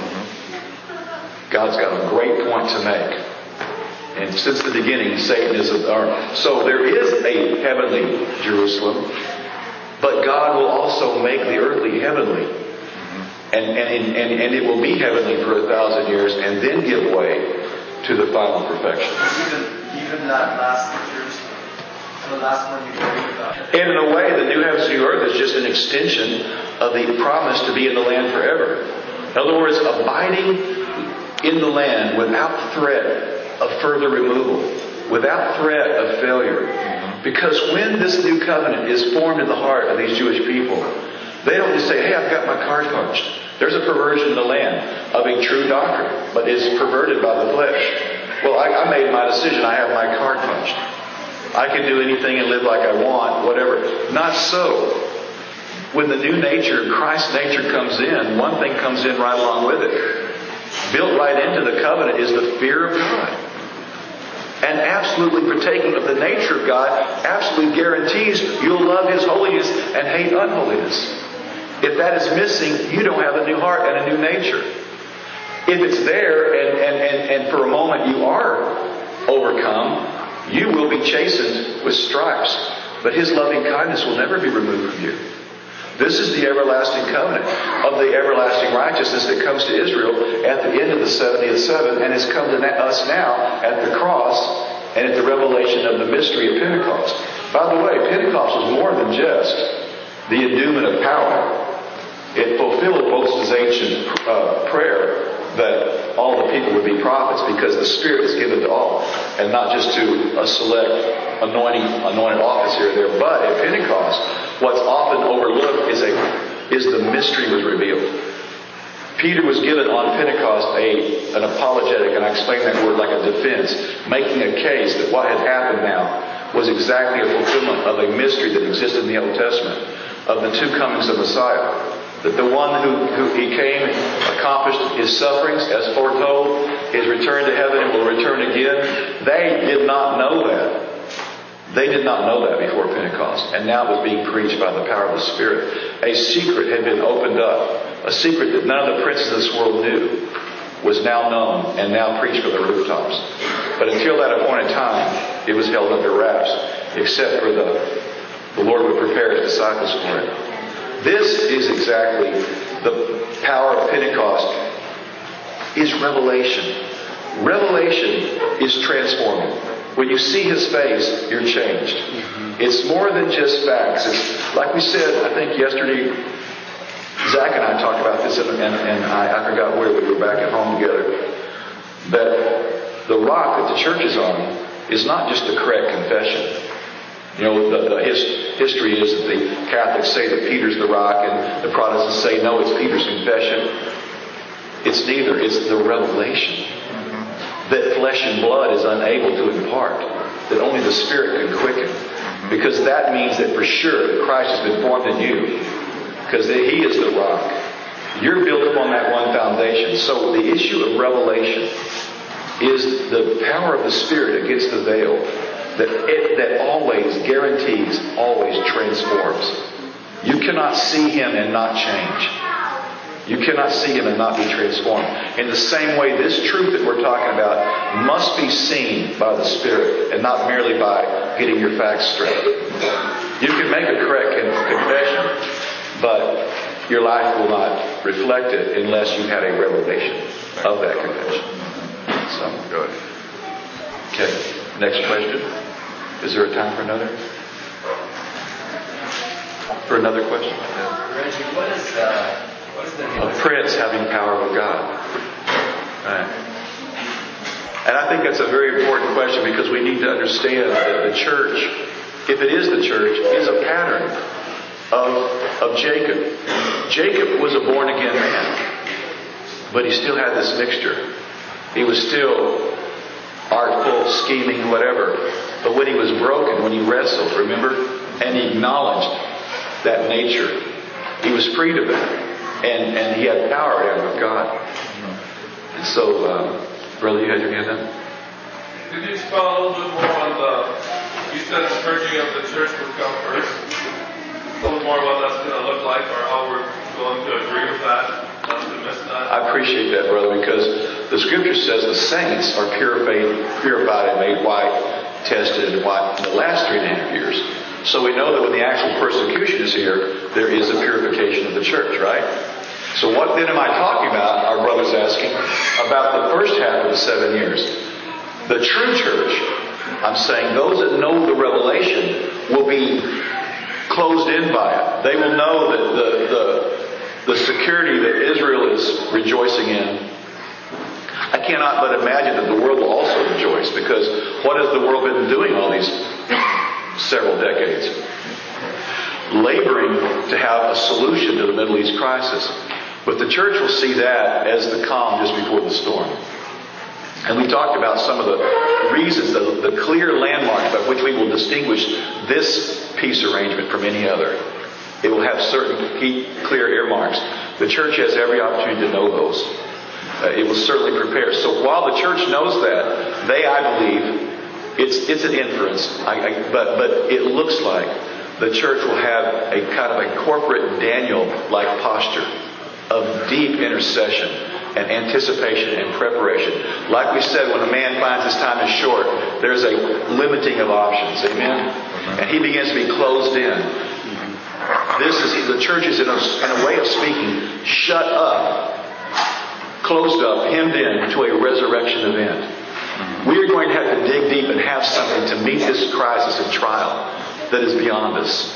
[SPEAKER 1] God's got a great point to make. And since the beginning, Satan is so there is a heavenly Jerusalem, but God will also make the earthly heavenly. And it will be heavenly for 1,000 years and then give way to the final perfection.
[SPEAKER 3] Even that last Jerusalem, the last one you worried about.
[SPEAKER 1] And in a way, the new heavens and new earth is just an extension of the promise to be in the land forever. In other words, abiding in the land without threat of further removal, without threat of failure. Because when this new covenant is formed in the heart of these Jewish people, they don't just say, hey, I've got my card punched. There's a perversion in the land of a true doctrine, but is perverted by the flesh. Well, I made my decision. I have my card punched. I can do anything and live like I want, whatever. Not so. When the new nature, Christ's nature comes in, one thing comes in right along with it. Built right into the covenant is the fear of God. And absolutely partaking of the nature of God absolutely guarantees you'll love His holiness and hate unholiness. If that is missing, you don't have a new heart and a new nature. If it's there and for a moment you are overcome, you will be chastened with stripes. But His loving kindness will never be removed from you. This is the everlasting covenant of the everlasting righteousness that comes to Israel at the end of the 70th seven and has come to us now at the cross and at the revelation of the mystery of Pentecost. By the way, Pentecost was more than just the endowment of power. It fulfilled Moses' ancient prayer that all the people would be prophets because the Spirit is given to all and not just to a select anointed office here or there. But at Pentecost, what's often overlooked is the mystery was revealed. Peter was given on Pentecost an apologetic, and I explain that word like a defense, making a case that what had happened now was exactly a fulfillment of a mystery that existed in the Old Testament of the two comings of Messiah. That the one who He came, accomplished His sufferings as foretold, His return to heaven and will return again. They did not know that. They did not know that before Pentecost. And now it was being preached by the power of the Spirit. A secret had been opened up. A secret that none of the princes of this world knew was now known and now preached from the rooftops. But until that appointed time, it was held under wraps, except for the Lord would prepare His disciples for it. This is exactly the power of Pentecost, is revelation. Revelation is transforming. When you see His face, you're changed. It's more than just facts. It's like we said, I think yesterday, Zach and I talked about this, and I forgot where we were back at home together, that the rock that the church is on is not just the correct confession. The history is that the Catholics say that Peter's the rock, and the Protestants say, no, it's Peter's confession. It's neither. It's the revelation that flesh and blood is unable to impart, that only the Spirit can quicken. Because that means that for sure Christ has been formed in you. Because He is the rock. You're built upon that one foundation. So the issue of revelation is the power of the Spirit against the veil that always guarantees, always transforms. You cannot see Him and not change. You cannot see Him and not be transformed. In the same way, this truth that we're talking about must be seen by the Spirit and not merely by getting your facts straight. You can make a correct confession, but your life will not reflect it unless you've had a revelation of that confession. So,
[SPEAKER 2] Good.
[SPEAKER 1] okay. Next question. Is there a time for another? For another question?
[SPEAKER 3] Reggie, what is the name
[SPEAKER 1] A prince having power of God. Right. And I think that's a very important question because we need to understand that the church, if it is the church, is a pattern of Jacob. Jacob was a born again man, but he still had this mixture. He was still artful, scheming, whatever. But when he was broken, when he wrestled, remember? And he acknowledged that nature. He was freed of that. And he had power out of God. And so, brother, you had your hand up?
[SPEAKER 4] Could you expound a little bit more on you said the purging of the church would come first. A little more what that's going to look like or how we're going to agree with that, not to miss that.
[SPEAKER 1] I appreciate that, brother, because the Scripture says the saints are purified and made white, tested and white in the last 3.5 years. So we know that when the actual persecution is here, there is a purification of the church, right? So what then am I talking about, our brother's asking, about the first half of the 7 years? The true church, I'm saying those that know the revelation will be closed in by it. They will know that the security that Israel is rejoicing in. I cannot but imagine that the world will also rejoice, because what has the world been doing all these several decades? Laboring to have a solution to the Middle East crisis. But the church will see that as the calm just before the storm. And we talked about some of the reasons, the clear landmarks by which we will distinguish this peace arrangement from any other. It will have certain clear earmarks. The church has every opportunity to know those. It will certainly prepare. So while the church knows that, I believe, it's an inference, but it looks like the church will have a kind of a corporate Daniel-like posture of deep intercession and anticipation and preparation. Like we said, when a man finds his time is short, there's a limiting of options. Amen? And he begins to be closed in. The church is, in a way of speaking, shut up, closed up, hemmed in to a resurrection event. We are going to have to dig deep and have something to meet this crisis and trial that is beyond us.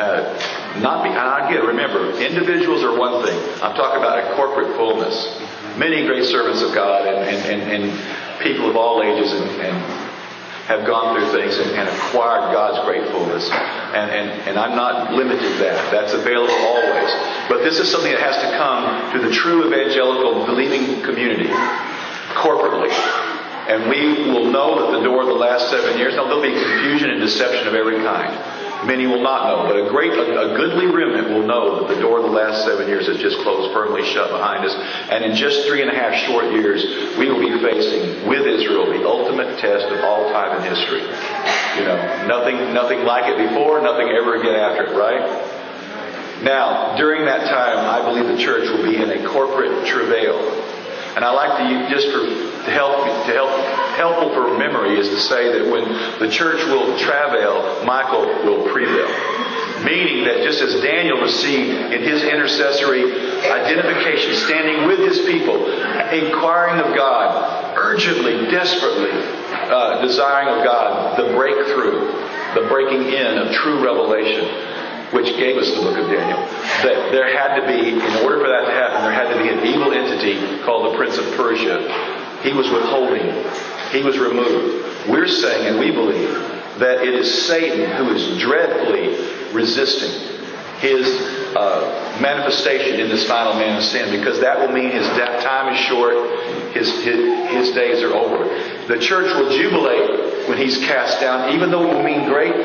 [SPEAKER 1] Remember, individuals are one thing. I'm talking about a corporate fullness. Many great servants of God and people of all ages and have gone through things and acquired God's great fullness. And I'm not limited to that. That's available always. But this is something that has to come to the true evangelical believing community corporately. And we will know that the door of the last 7 years, there'll be confusion and deception of every kind. Many will not know, but a goodly remnant will know that the door of the last 7 years has just closed firmly shut behind us. And in just 3.5 short years, we will be facing with Israel the ultimate test of all time in history. Nothing like it before, nothing ever again after it, right? Now, during that time, I believe the church will be in a corporate travail. And I like to helpful for memory is to say that when the church will travail, Michael will prevail. Meaning that just as Daniel received in his intercessory identification, standing with his people, inquiring of God, urgently, desperately desiring of God, the breakthrough, the breaking in of true revelation, which gave us the book of Daniel. That there had to be, in order for that to happen, there had to be an evil entity called the Prince of Persia. He was withholding. He was removed. We're saying, and we believe, that it is Satan who is dreadfully resisting his manifestation in this final man of sin, because that will mean his time is short, his days are over. The church will jubilate when he's cast down, even though it will mean great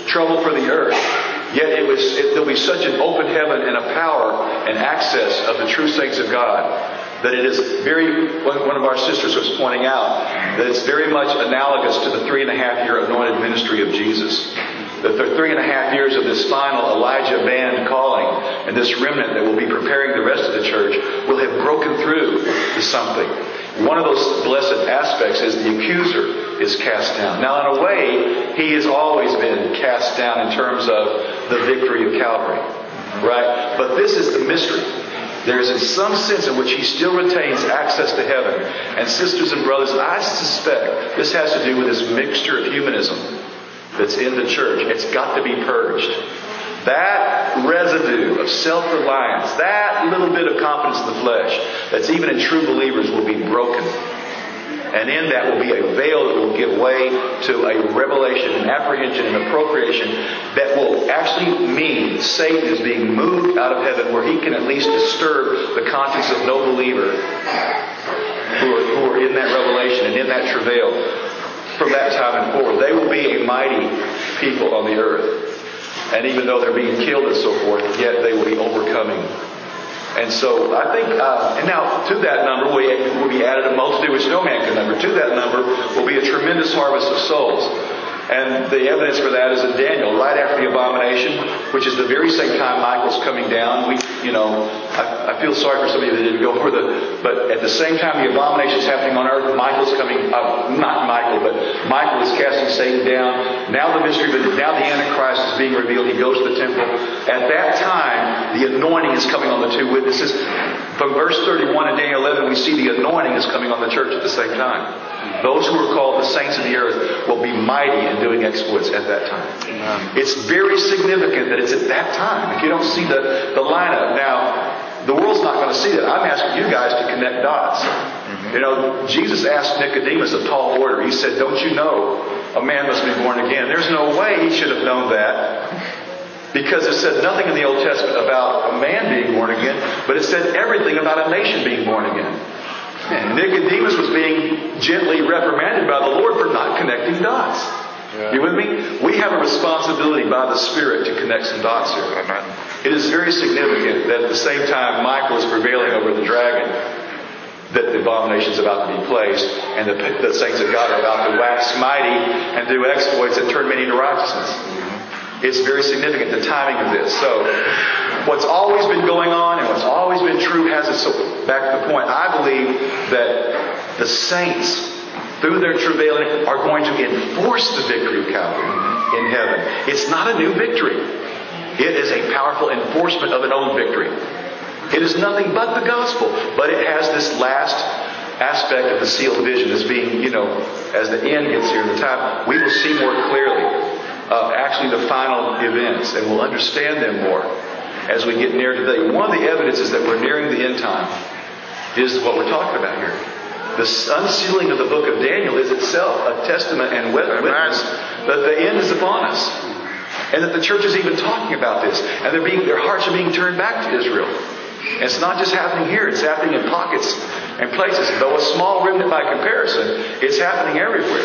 [SPEAKER 1] trouble for the earth. Yet there'll be such an open heaven and a power and access of the true saints of God that it is one of our sisters was pointing out, that it's very much analogous to the 3.5-year anointed ministry of Jesus. That the 3.5 years of this final Elijah band calling and this remnant that will be preparing the rest of the church will have broken through to something. One of those blessed aspects is the accuser is cast down. Now, in a way, he has always been cast down in terms of the victory of Calvary. Right? But this is the mystery. There's in some sense in which he still retains access to heaven. And sisters and brothers, I suspect this has to do with this mixture of humanism that's in the church. It's got to be purged. That residue of self-reliance, that little bit of confidence in the flesh, that's even in true believers, will be broken. And in that will be a veil that will give way to a revelation, an apprehension, an appropriation that will actually mean Satan is being moved out of heaven, where he can at least disturb the conscience of no believer who are in that revelation and in that travail from that time and forward. They will be a mighty people on the earth. And even though they're being killed and so forth, yet they will be overcoming. And so I think, and now to that number will be added a multitude which no man can number. To that number will be a tremendous harvest of souls. And the evidence for that is in Daniel, right after the abomination, which is the very same time Michael's coming down. I feel sorry for some of you that didn't go for but at the same time the abomination is happening on earth, Michael's coming, not Michael, but Michael is casting Satan down. Now the mystery, but now the Antichrist is being revealed. He goes to the temple. At that time, the anointing is coming on the two witnesses. From verse 31 in Daniel 11, we see the anointing is coming on the church at the same time. Those who are called the saints of the earth will be mighty in doing exploits at that time. It's very significant that it's at that time. If you don't see the lineup. Now, the world's not going to see that. I'm asking you guys to connect dots. Jesus asked Nicodemus a tall order. He said, don't you know a man must be born again? There's no way he should have known that. Because it said nothing in the Old Testament about a man being born again, but it said everything about a nation being born again. And Nicodemus was being gently reprimanded by the Lord for not connecting dots. Yeah. You with me? We have a responsibility by the Spirit to connect some dots here. Amen. It is very significant that at the same time Michael is prevailing over the dragon, that the abomination is about to be placed, and the saints of God are about to wax mighty and do exploits that turn many to righteousness. It's very significant, the timing of this. So, what's always been going on and what's always been true has its... So, back to the point, I believe that the saints, through their travailing, are going to enforce the victory of Calvary in heaven. It's not a new victory. It is a powerful enforcement of an old victory. It is nothing but the gospel, but it has this last aspect of the sealed vision as being, as the end gets here in the time, we will see more clearly actually the final events, and we'll understand them more as we get near today. One of the evidences that we're nearing the end time is what we're talking about here. The unsealing of the book of Daniel is itself a testament and witness that the end is upon us. And that the church is even talking about this. And their hearts are being turned back to Israel. And it's not just happening here. It's happening in pockets and places. Though a small remnant by comparison, it's happening everywhere.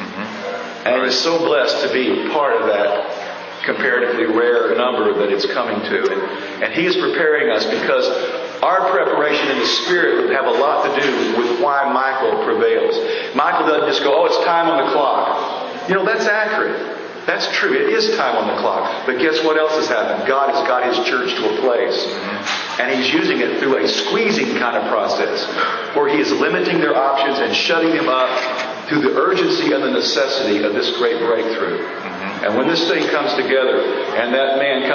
[SPEAKER 1] And it is so blessed to be part of that comparatively rare number that it's coming to. And He is preparing us because our preparation in the Spirit would have a lot to do with why Michael prevails. Michael doesn't just go, it's time on the clock. That's accurate. That's true. It is time on the clock. But guess what else has happened? God has got His church to a place. And He's using it through a squeezing kind of process where He is limiting their options and shutting them up through the urgency and the necessity of this great breakthrough. And when this thing comes together and that man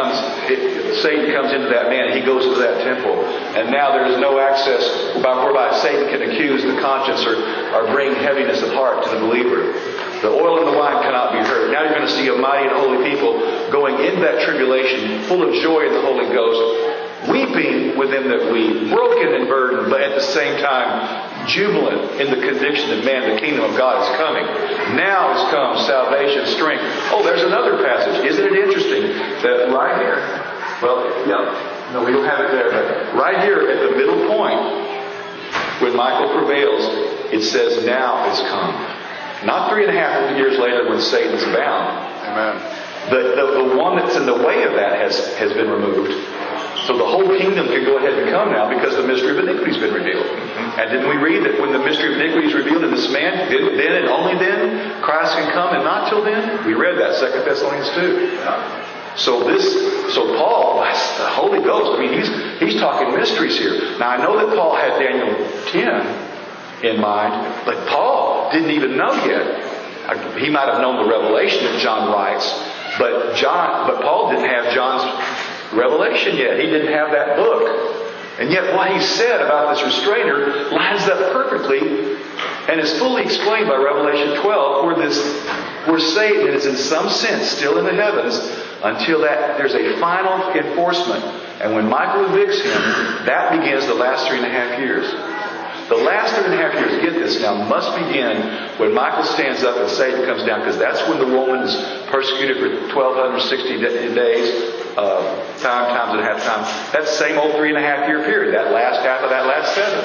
[SPEAKER 1] Satan comes into that man, he goes to that temple. And now there is no access whereby Satan can accuse the conscience or bring heaviness of heart to the believer. The oil and the wine cannot be hurt. Now you're going to see a mighty and holy people going into that tribulation full of joy in the Holy Ghost, weeping with them that weep, broken and burdened, but at the same time jubilant in the conviction that, the kingdom of God is coming. Now has come salvation, strength. There's another passage. Isn't it interesting that right here, no, we don't have it there, but right here at the middle point, when Michael prevails, it says, now has come. Not 3.5 years later when Satan's bound.
[SPEAKER 2] Amen.
[SPEAKER 1] The one that's in the way of that has been removed. So the whole kingdom can go ahead and come now because the mystery of iniquity has been revealed. And didn't we read that when the mystery of iniquity is revealed in this man, then and only then Christ can come, and not till then? We read that, 2 Thessalonians 2. So Paul, that's the Holy Ghost. I mean, he's talking mysteries here. Now I know that Paul had Daniel 10 in mind, but Paul didn't even know yet. He might have known the revelation that John writes, but Paul didn't have John's revelation yet. He didn't have that book. And yet what he said about this restrainer lines up perfectly and is fully explained by Revelation 12, where Satan is in some sense still in the heavens until that there's a final enforcement. And when Michael evicts him, that begins the last 3.5 years. The last 3.5 years, get this now, must begin when Michael stands up and Satan comes down, because that's when the woman is persecuted for 1,260 days, times and a half time. That's the same old 3.5 year period, that last half of that last 7.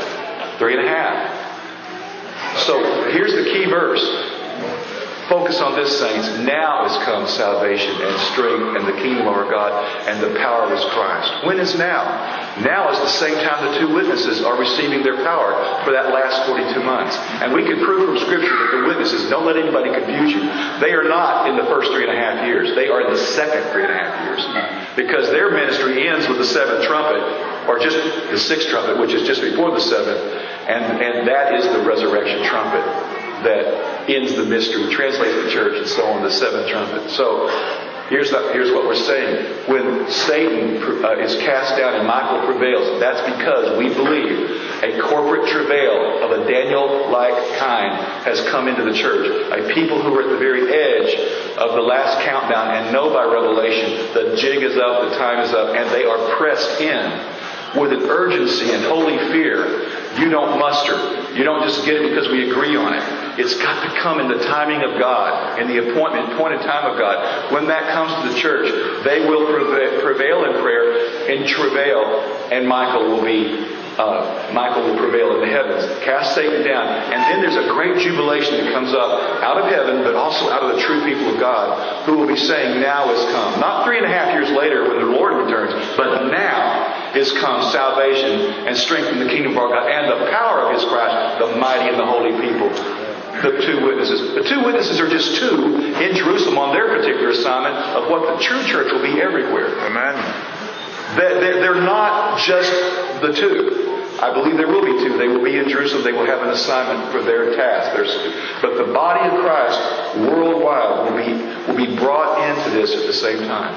[SPEAKER 1] 3.5. So here's the key verse. Focus on this, saints. Now has come salvation and strength and the kingdom of our God and the power of His Christ. When is now? Now is the same time the 2 witnesses are receiving their power for that last 42 months. And we can prove from Scripture that the witnesses, don't let anybody confuse you, they are not in the first 3.5 years. They are in the second 3.5 years. Because their ministry ends with the 7th trumpet, or just the 6th trumpet, which is just before the 7th. And that is the resurrection trumpet that ends the mystery, translates the church, and so on, the 7th trumpet. So here's what we're saying. When Satan is cast down and Michael prevails, that's because we believe a corporate travail of a Daniel-like kind has come into the church. A people who are at the very edge of the last countdown and know by revelation the jig is up, the time is up, and they are pressed in with an urgency and holy fear. You don't muster. You don't just get it because we agree on it. It's got to come in the timing of God, in the appointed time of God. When that comes to the church, they will prevail in prayer, in travail, and Michael will prevail in the heavens. Cast Satan down. And then there's a great jubilation that comes up out of heaven, but also out of the true people of God, who will be saying, now is come. Not 3.5 years later when the Lord returns, but now is come salvation and strength in the kingdom of our God and the power of His Christ, the mighty and the holy people. The 2 witnesses. The 2 witnesses are just 2 in Jerusalem on their particular assignment of what the true church will be everywhere.
[SPEAKER 2] Amen.
[SPEAKER 1] They're not just the 2. I believe there will be 2. They will be in Jerusalem. They will have an assignment for their task. But the body of Christ worldwide will be brought into this at the same time.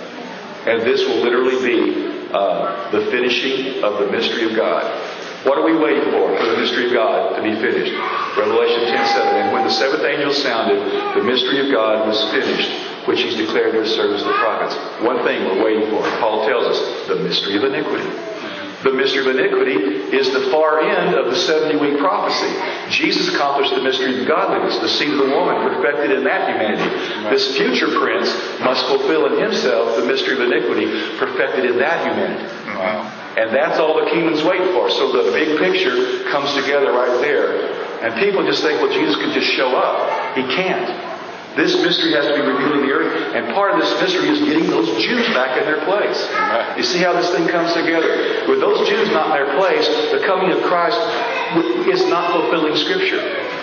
[SPEAKER 1] And this will literally be the finishing of the mystery of God. What are we waiting for the mystery of God to be finished? Revelation 10:7. And when the 7th angel sounded, the mystery of God was finished, which He's declared to His servants the prophets. One thing we're waiting for. Paul tells us, the mystery of iniquity. The mystery of iniquity is the far end of the 70-week prophecy. Jesus accomplished the mystery of godliness, the seed of the woman, perfected in that humanity. This future prince must fulfill in himself the mystery of iniquity, perfected in that humanity.
[SPEAKER 2] Wow.
[SPEAKER 1] And that's all the kingdom's waiting for. So the big picture comes together right there. And people just think, well, Jesus can just show up. He can't. This mystery has to be revealed in the earth. And part of this mystery is getting those Jews back in their place. You see how this thing comes together? With those Jews not in their place, the coming of Christ is not fulfilling Scripture.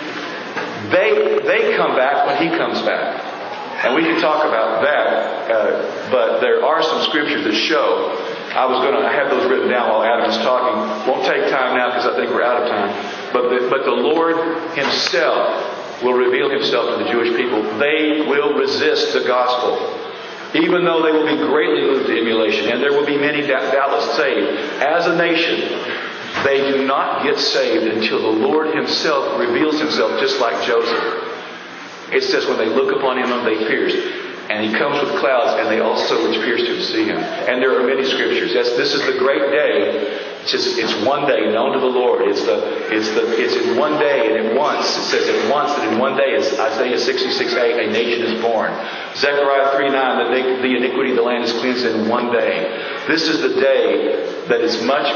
[SPEAKER 1] They come back when He comes back. And we can talk about that. But there are some Scriptures that show. I had those written down while Adam was talking. Won't take time now because I think we're out of time. But the Lord Himself will reveal Himself to the Jewish people. They will resist the gospel. Even though they will be greatly moved to emulation. And there will be many doubtless saved. As a nation, they do not get saved until the Lord Himself reveals Himself, just like Joseph. It says when they look upon Him, they pierced. And He comes with clouds, and they also which pierced Him see Him. And there are many Scriptures. Yes, this is the great day. It's one day known to the Lord. It's in one day and at once. It says at once and in one day. It's Isaiah 66:8. A nation is born. Zechariah 3:9. The iniquity of the land is cleansed in one day. This is the day that is much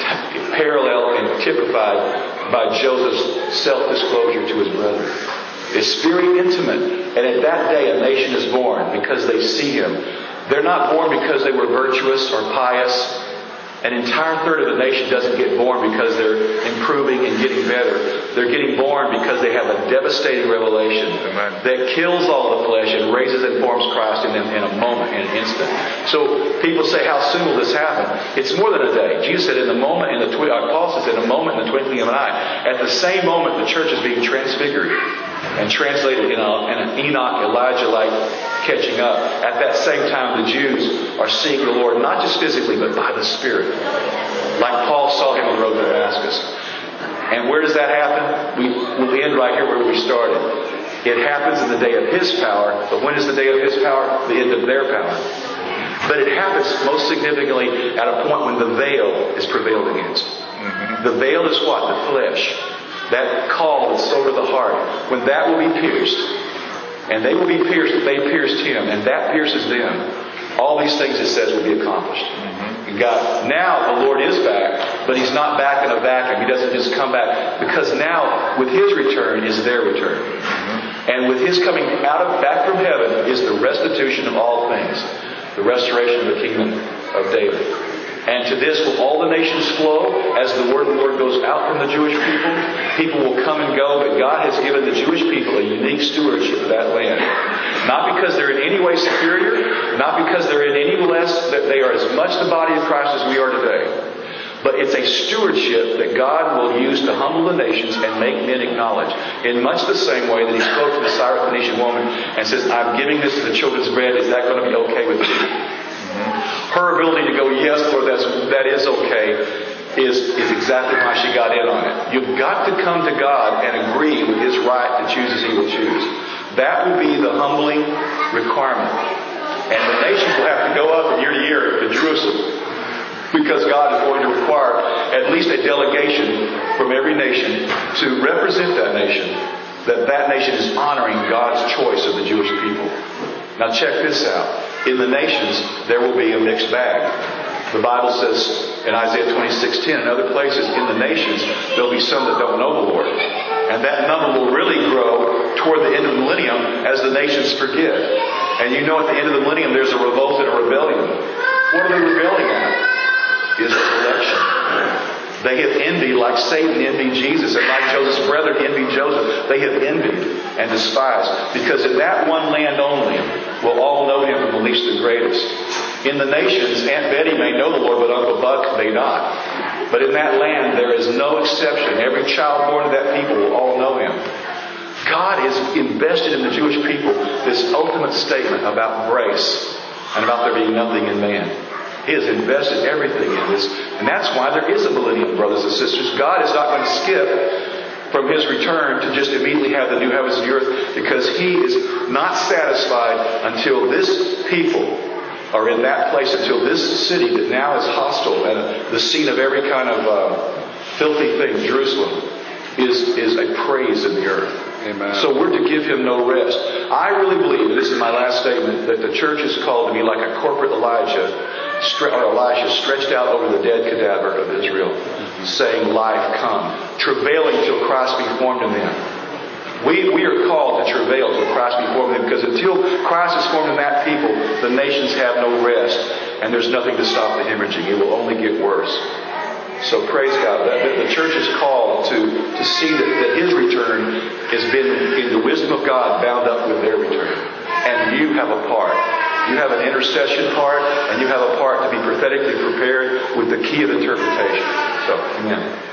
[SPEAKER 1] parallel and typified by Joseph's self-disclosure to his brethren. It's very intimate. And at that day, a nation is born because they see Him. They're not born because they were virtuous or pious. An entire third of the nation doesn't get born because they're improving and getting better. They're getting born because they have a devastating revelation that kills all the flesh and raises and forms Christ in them in a moment, in an instant. So people say, how soon will this happen? It's more than a day. Jesus said, Paul says, in a moment, in the twinkling of an eye. At the same moment, the church is being transfigured and translated in an Enoch, Elijah-like catching up. At that same time, the Jews are seeing the Lord, not just physically, but by the Spirit. Like Paul saw Him on the road to Damascus. And where does that happen? We'll end right here where we started. It happens in the day of His power. But when is the day of His power? The end of their power. But it happens most significantly at a point when the veil is prevailed against. The veil is what? The flesh. That call that's over the heart. When that will be pierced, and they will be pierced, they pierced Him, and that pierces them, all these things it says will be accomplished. God, now the Lord is back, but He's not back in a vacuum. He doesn't just come back, because now with His return is their return. And with His coming back from heaven is the restitution of all things. The restoration of the kingdom of David. And to this will all the nations flow as the word of the Lord goes out from the Jewish people. People will come and go, but God has given the Jewish people a unique stewardship of that land. Not because they're in any way superior, not because they're in any less, that they are as much the body of Christ as we are today. But it's a stewardship that God will use to humble the nations and make men acknowledge. In much the same way that He spoke to the Syrophoenician woman and says, I'm giving this to the children's bread. Is that going to be okay with you? Her ability to go, yes, Lord, that is okay, is exactly why she got in on it. You've got to come to God and agree with His right to choose as He will choose. That will be the humbling requirement. And the nations will have to go up from year to year to Jerusalem, because God is going to require at least a delegation from every nation to represent that nation, that nation is honoring God's choice of the Jewish people. Now check this out. In the nations, there will be a mixed bag. The Bible says in Isaiah 26:10 and other places, in the nations, there'll be some that don't know the Lord. And that number will really grow toward the end of the millennium as the nations forget. And you know at the end of the millennium, there's a revolt and a rebellion. What are they rebelling at? Israel's election. They have envied like Satan envied Jesus, and like Joseph's brethren envied Joseph. They have envied and despised, because in that one land only will all know Him, from the least to the greatest. In the nations, Aunt Betty may know the Lord, but Uncle Buck may not. But in that land, there is no exception. Every child born of that people will all know Him. God has invested in the Jewish people this ultimate statement about grace and about there being nothing in man. He has invested everything in this. And that's why there is a millennium, brothers and sisters. God is not going to skip from His return to just immediately have the new heavens and the earth, because He is not satisfied until this people are in that place, until this city that now is hostile and the scene of every kind of filthy thing, Jerusalem, is a praise in the earth.
[SPEAKER 2] Amen.
[SPEAKER 1] So we're to give Him no rest. I really believe, and this is my last statement, that the church is called to be like a corporate Elijah stretched out over the dead cadaver of Israel, saying, life come, travailing till Christ be formed in them. We are called to travail till Christ be formed in them, because until Christ is formed in that people, the nations have no rest, and there's nothing to stop the hemorrhaging. It will only get worse. So praise God. The church is called to see that His return has been, in the wisdom of God, bound up with their return. And you have a part. You have an intercession part, and you have a part to be prophetically prepared with the key of interpretation. So, amen.